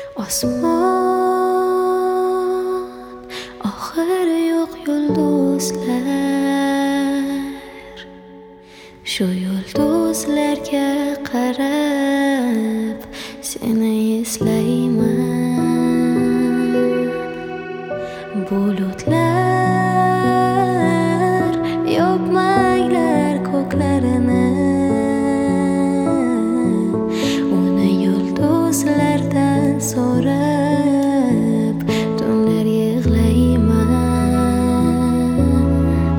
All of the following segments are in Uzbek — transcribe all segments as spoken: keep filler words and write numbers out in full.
Osmon oxiri yo'q yulduzlar, shu yulduzlarga qarab seni eslayman. Bulutlar yopmanglar ko'klarini, uni yulduzlardan so'rab tunlar yig'layman.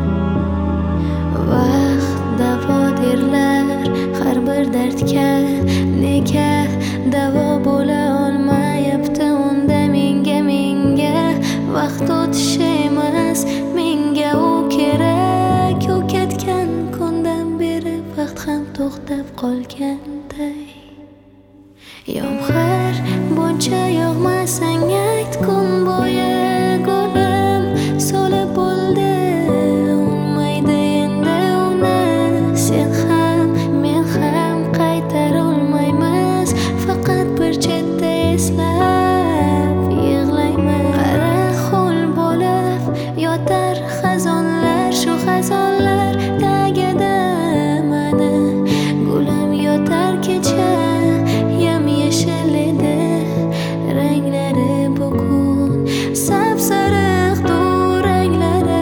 Vaqt davodirlar har bir dardga, nega davo bo'la olmayapti unda menga menga vaqt o'tishi emas, menga u kerak. U ketgan kundan beri vaqt ham to'xtab qolganday. Yomg'ir buncha yog'masang ayt, kun bo'yi gulim so'lib bo'ldi, unmaydi endi uni. Sen ham men ham qaytara olmaymiz, faqat bir chetda eslab yig'layman. Qara ho'l bo'lib yotar xazonlar, shu xazonlar tagida mani gulim yotar. Kecha yam-yashil edi ranglari, bugun sap-sariq duranglari.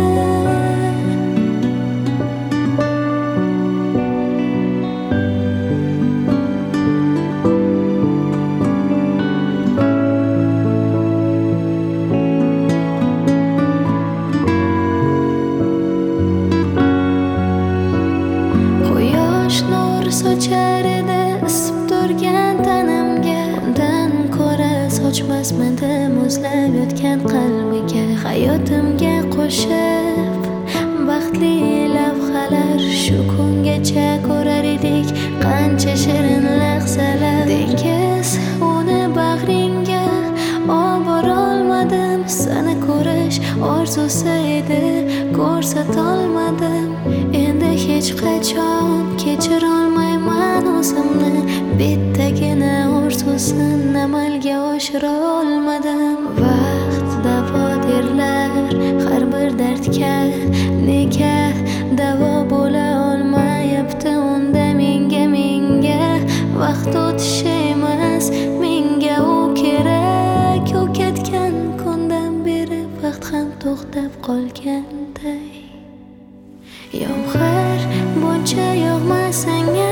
Quyosh nur sochar edi isib turgan tanamga, undan ko'ra sochmasmidi muzlab yotgan qalbiga. Hayotimga qo'shib baxtli lavhalar, shu kungacha ko'rar edik qancha shirin lahzalar. Dengiz uni bag'ringga oborolmadim, seni ko'rish orzusi edi ko'rsatolmadim. Endi hech qachon kechirolmayman o'zimni, bittagina orzusini amalga oshira olmadim. Vaqt davodirlar har bir dardga, nega davo bo'la olmayapti unda menga menga vaqt o'tishi emas, menga u kerak. U ketgan kundan beri vaqt ham to'xtab qolganday. Yomg'ir buncha yog'masang